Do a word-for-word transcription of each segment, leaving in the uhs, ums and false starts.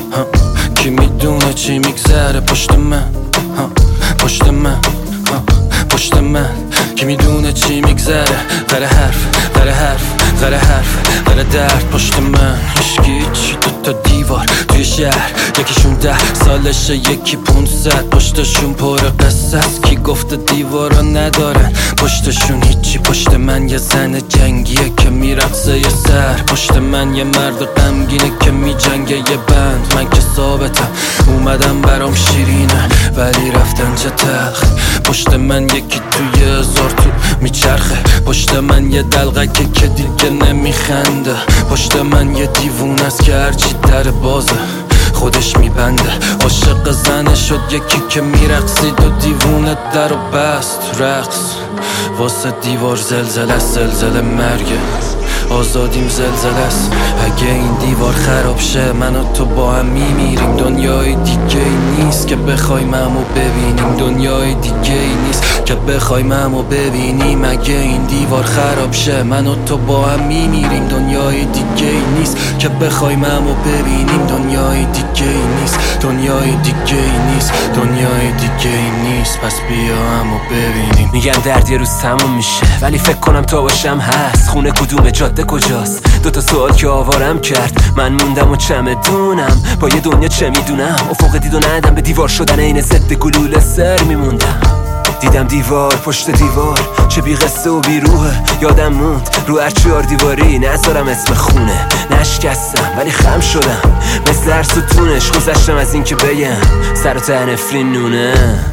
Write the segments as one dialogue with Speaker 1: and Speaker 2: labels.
Speaker 1: ها. کی میدونه چی میگذره پشت من، ها. پشت من، ها. پشت من. کی میدونه چی میگذره، غیر حرف غیر حرف غیر حرف غیر درد. پشت من هیچکی چی، دو تا دیوار توی شهر، یکیشون ده سالشه یکی پونصد. پشتشون پر قصه است، کی گفته دیوارا ندارن پشتشون هیچی. پشت من یه زن جنگیه که میرقصه یه سر، پشت من یه مرد غمگینه که میجنگه یه بند. من که ثابتم اومدم برام شیرینه ولی رفتن چه تلخ. پشت من یکی توی هزار تو میچرخه، پشت من یه دلغکه که دیگه نمیخنده. پشت من یه دیوونه است که هرچی در بازه خودش میبنده. عاشق زنه شد یکی که میرقصید و دیوونه در و بست. رقص واسه دیوار زلزله است، زلزله مرگه. آزادیم زلزله است، اگه این دیوار خراب شه من و تو با هم میمیریم. دنیای دیگه ای نیست که بخوایم همو ببینیم، دنیای دیگه ای نیست که بخوایم همو ببینیم. اگه این دیوار خراب شه من و تو با هم میمیریم. دنیای دیگه ای نیست که بخوایم همو ببینیم، دنیای دیگه ای نیست، دنیای دیگه ای نیست، دنیای دیگه ای نیست. پس بیا همو ببینیم.
Speaker 2: میگن درد یه روز تموم میشه ولی فکر کنم تا باشم هست. خونه کدوم جاده کجاست، دوتا سوال که آوارم کرد. من موندم و چمدونم با یه دنیا چه میدونم. افق دید و ندم به دیوار شدن این ضد گلوله سر میموندم. دیدم دیوار پشت دیوار چه بی قصه و بی روحه. یادم موند رو هر چهار دیواری نذارم اسم خونه. نشکستم ولی خم شدم مثل هر ستونش. گذشتم از این که بگم سر و ته نفرین نونه.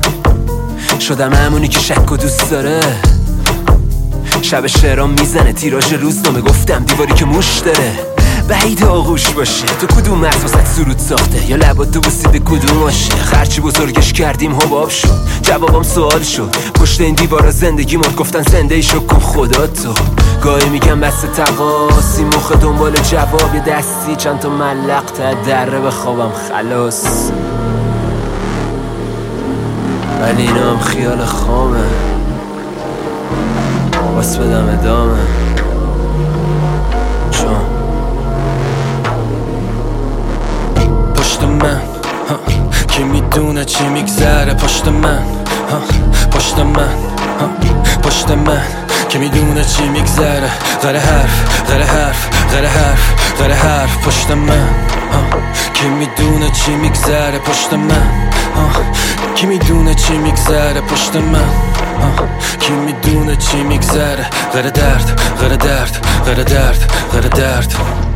Speaker 2: شدم همونی که شک و دوست داره. شب شعرام میزنه تیراژ روزنامه، گفتم دیواری که موش داره. بعید آغوش باشه تو کدوم مرز واسه سرود ساخته، یا لبات تو بوسیده کدوم باشه. خرچی بزرگش کردیم حباب شد، جوابم سوال شد. پشت این دیوارا زندگی مرد، گفتن زنده ای شو کن خدا تو. گاهی میگم بس تقاسی مخ دنبال جواب، یه دستی چند تا ملق تا دره بخوابم خلاص. ولی اینا هم خیال خامه، باس بدم ادامه چون
Speaker 1: پشت من، ها. کی میدونه چی میگذره پشت من، ها. پشت من، ها. پشت من. کی میدونه چی میگذره، غیر حرف غیر حرف غیر حرف غیر حرف. پشت من، ها. کی میدونه چی میگذره پشت من، ها. کی میدونه چی میگذره پشت من، ها. کی میدونه چی میگذره، غیر درد غیر درد غیر درد غیر درد.